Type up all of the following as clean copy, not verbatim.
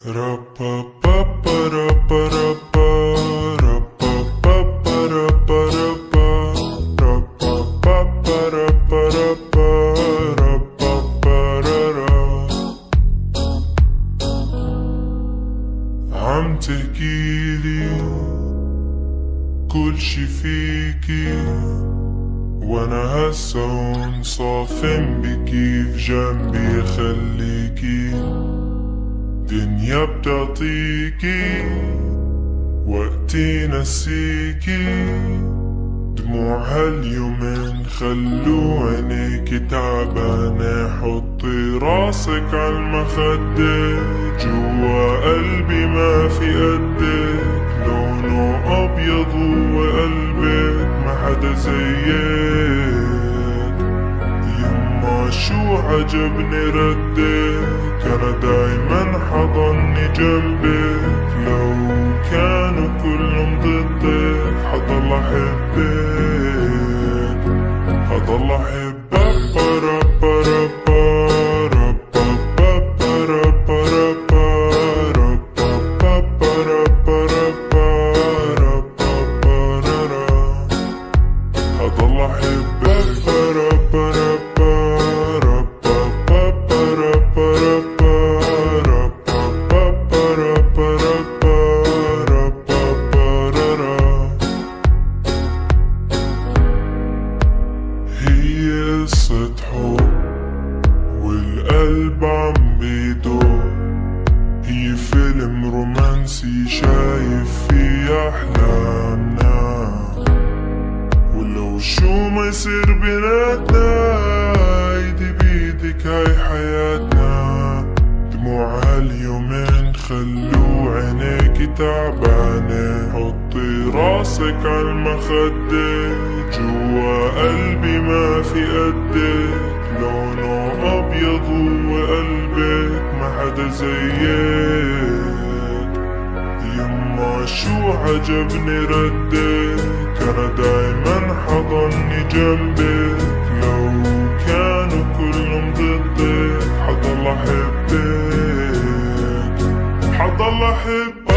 عم تحكيلي كل شي فيكي، وانا هسا هون صافن بكيف جنبي خليكي. دنيا بتعطيكي وقتي نسيكي، دموع هاليومين خلو عينيكي تعبانة. حطي راسك عالمخدة، جوا قلبي ما في قدك. لونه أبيض وقلبك ما حدا زيك. يما شو عجبني ردك، أنا دايما حضني جنبك. لو كانوا كلهم ضدك حضل أحبك، حضل أحبك. حضل هي قصة حب والقلب عم بيدق، هي فيلم رومانسي شايف فيه أحلامنا. ولو شو ما يصير بيناتنا، ايدي بيدك هاي حياتنا. دموع هاليومين خلو عينيكي تعبانة. حطي راسك عالمخدة، جوا قلبي ما في قدك. لونه أبيض وقلبك ما حدا زيك. يما شو عجبني ردك، أنا دايما حضني جنبك. لو كانوا كلهم ضدك حضل أحبك، حضل أحبك.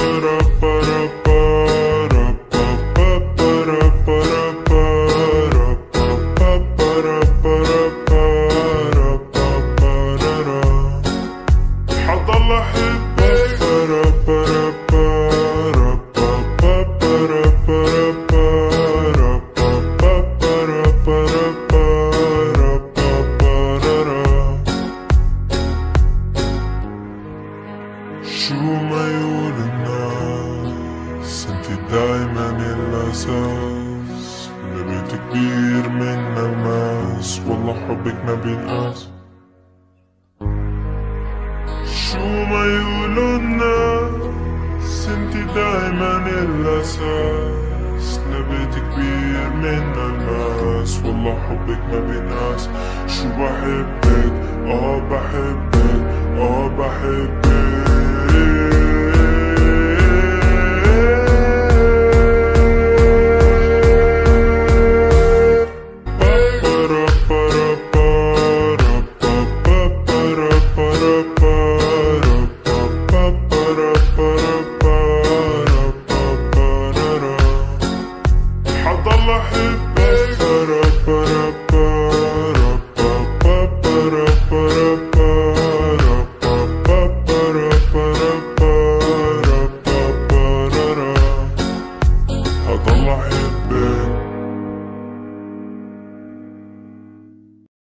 شو ما يقول الناس، انتي دايما الأساس. لبيت كبير من الماس، والله حبك ما بينقاس. شو ما يقولوا الناس، انتي دايما الأساس. لبيت كبير من الماس، والله حبك ما بينقاس. شو بحبك، بحبك، بحبك. حضل أحبك. حضل أحبك.